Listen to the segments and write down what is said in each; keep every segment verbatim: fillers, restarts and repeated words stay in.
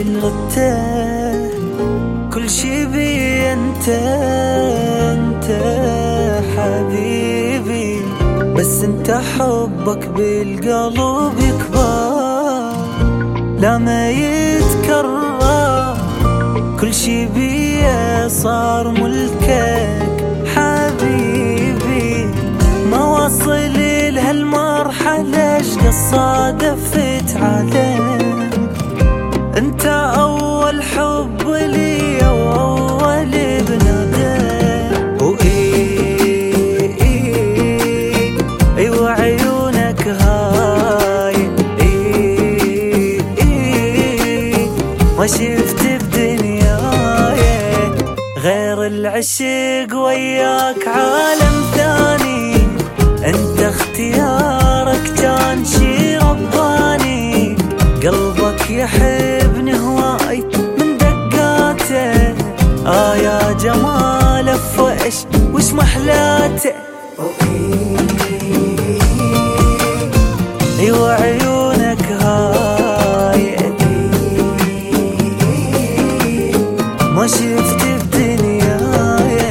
غته كل شي بي انت انت حبيبي، بس انت حبك بالقلب يكبر لا ما يتكرر، كل شي بي صار ملكك حبيبي. ما وصل لهالمرحلة اشقى صادفت عليك، انت اول حب لي واول بنادى. وايه ايه ايوه عيونك هاي ايه ايه ما شفت بدنياي غير العشق وياك عالم ثاني، انت اختيارك كان شي رباني، قلبك يحبني هواي من دقاته، آه يا جماله فوش وش محلاته. ايوه عيونك هاي ما شفت بدنياي.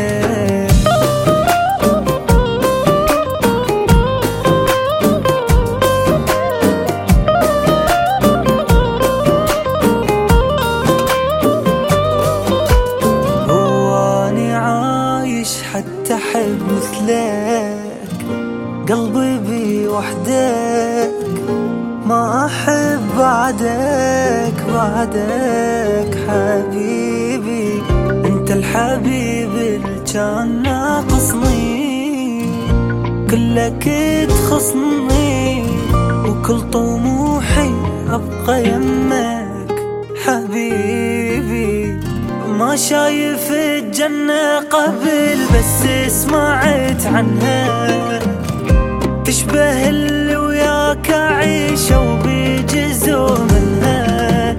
هواني عايش حتى احب مثلك، قلبي بي وحدك ما احب بعدك بعدك حبيبي. انت الحبيب اللي كان ناقصني، كلك تخصني وكل طموحي ابقى يمك حبيبي. ما شايف الجنة قبل بس سمعت عنها، تشبه اللي وياك أعيش وبيجزو منها.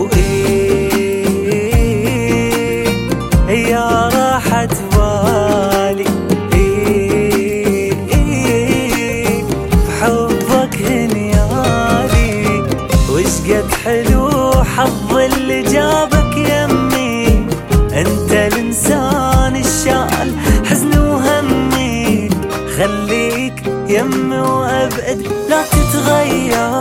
وإيه يا راحة بالي إيه إيه بحبك هنيالي، وش قد حلو حظ اللي جابك يمي، انت الانسان الشال حزني وهمي، خليك يمي وابعد لا تتغير.